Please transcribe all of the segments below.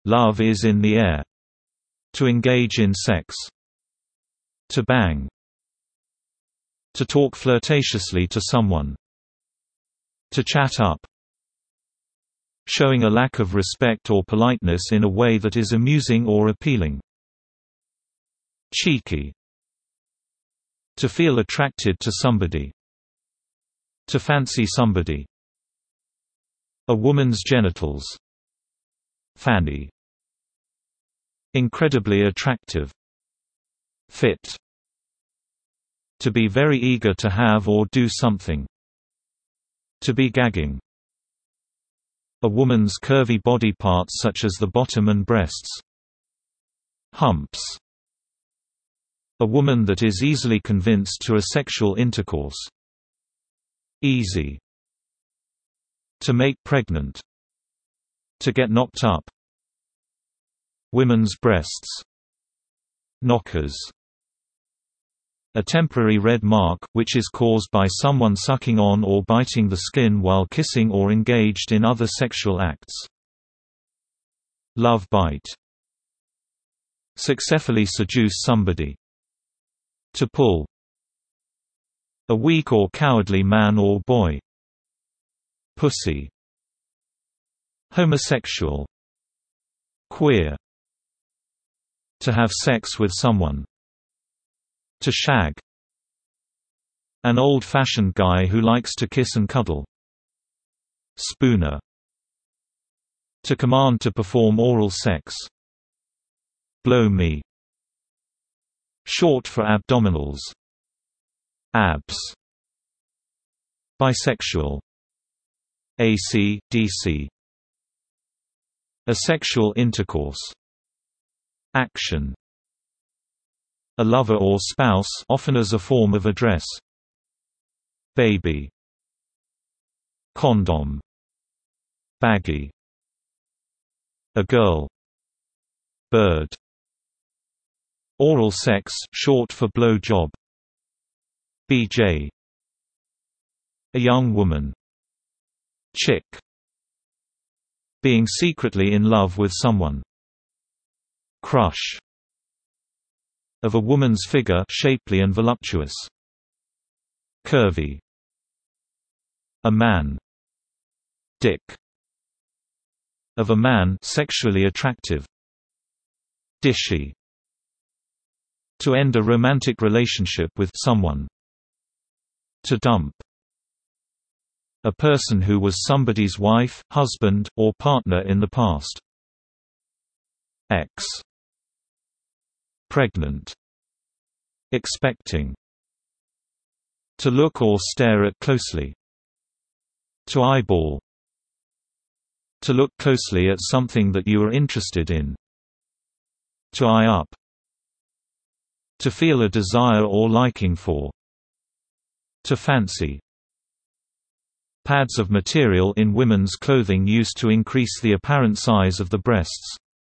Love is in the air. To engage in sex. To bang. To talk flirtatiously to someone. To chat up. Showing a lack of respect or politeness in a way that is amusing or appealing. Cheeky. To feel attracted to somebody. To fancy somebody. A woman's genitals. Fanny. Incredibly attractive. Fit. To be very eager to have or do something. To be gagging. A woman's curvy body parts such as the bottom and breasts. Humps. A woman that is easily convinced to a sexual intercourse. Easy. To make pregnant. To get knocked up. Women's breasts. Knockers. A temporary red mark, which is caused by someone sucking on or biting the skin while kissing or engaged in other sexual acts. Love bite. Successfully seduce somebody. To pull. A weak or cowardly man or boy. Pussy. Homosexual. Queer. To have sex with someone. To shag. An old-fashioned guy who likes to kiss and cuddle. Spooner. To command to perform oral sex. Blow me. Short for abdominals. Abs. Bisexual. AC, DC. A sexual intercourse. Action. A lover or spouse, often as a form of address. Baby. Condom. Baggy. A girl. Bird. Oral sex, short for blow job. BJ. A young woman. Chick. Being secretly in love with someone. Crush. Of a woman's figure, shapely and voluptuous. Curvy. A man. Dick. Of a man, sexually attractive. Dishy. To end a romantic relationship with someone. To dump. A person who was somebody's wife, husband, or partner in the past. Ex. Pregnant. Expecting. To look or stare at closely. To eyeball. To look closely at something that you are interested in. To eye up. To feel a desire or liking for. To fancy. Pads of material in women's clothing used to increase the apparent size of the breasts.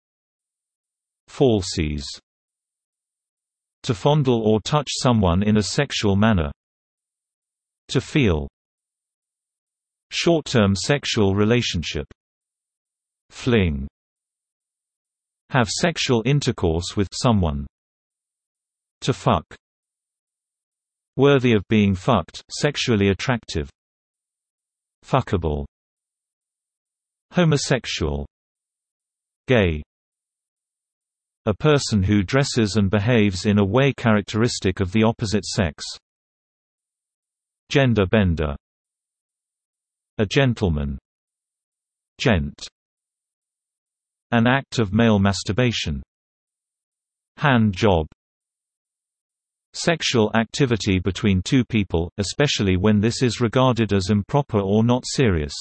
Falsies. To fondle or touch someone in a sexual manner. To feel. Short-term sexual relationship. Fling. Have sexual intercourse with someone. To fuck. Worthy of being fucked, sexually attractive. Fuckable. Homosexual. Gay. A person who dresses and behaves in a way characteristic of the opposite sex. Gender bender. A gentleman. Gent. An act of male masturbation. Hand job. Sexual activity between two people, especially when this is regarded as improper or not serious.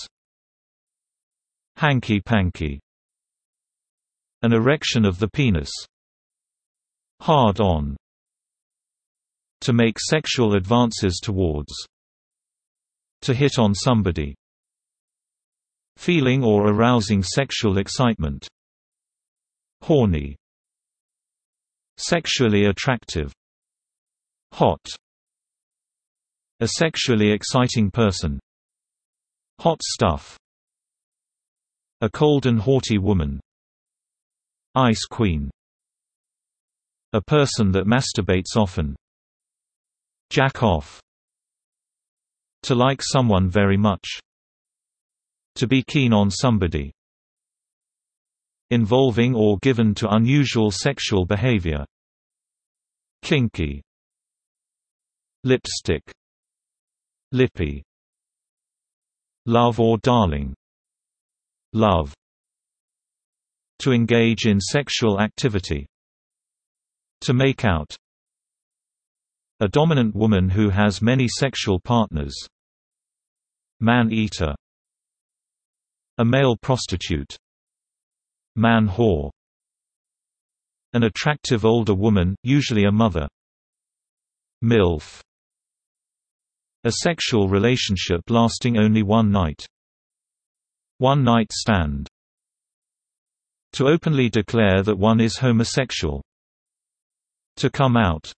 Hanky-panky. An erection of the penis. Hard on. To make sexual advances towards. To hit on somebody. Feeling or arousing sexual excitement. Horny. Sexually attractive. Hot. A sexually exciting person. Hot stuff. A cold and haughty woman. Ice queen. A person that masturbates often. Jack off. To like someone very much. To be keen on somebody. Involving or given to unusual sexual behavior. Kinky. Lipstick. Lippy. Love or darling. Love. To engage in sexual activity. To make out. A dominant woman who has many sexual partners. Man-eater. A male prostitute. Man-whore. An attractive older woman, usually a mother. MILF. A sexual relationship lasting only one night. One-night stand. To openly declare that one is homosexual. To come out.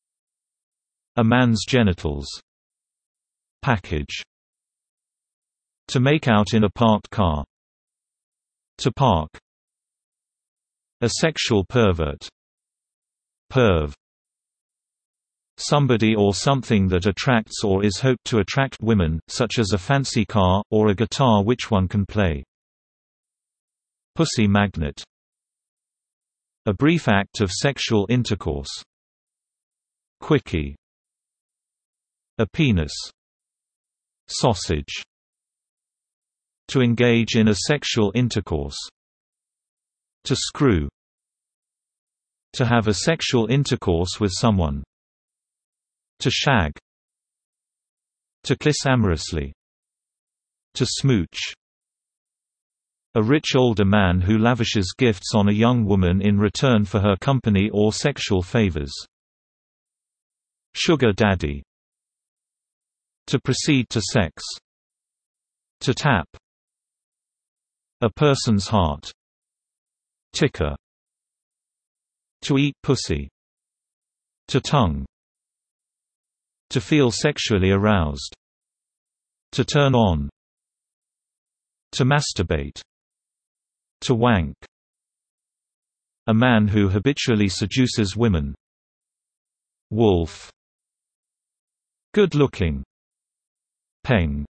A man's genitals. Package. To make out in a parked car. To park. A sexual pervert. Perv. Somebody or something that attracts or is hoped to attract women, such as a fancy car, or a guitar which one can play. Pussy magnet. A brief act of sexual intercourse. Quickie. A penis. Sausage. To engage in a sexual intercourse. To screw. To have a sexual intercourse with someone. To shag. To kiss amorously. To smooch. A rich older man who lavishes gifts on a young woman in return for her company or sexual favors. Sugar daddy. To proceed to sex. To tap. A person's heart. Ticker. To eat pussy. To tongue. To feel sexually aroused. To turn on. To masturbate. To wank. A man who habitually seduces women. Wolf. Good looking. Peng.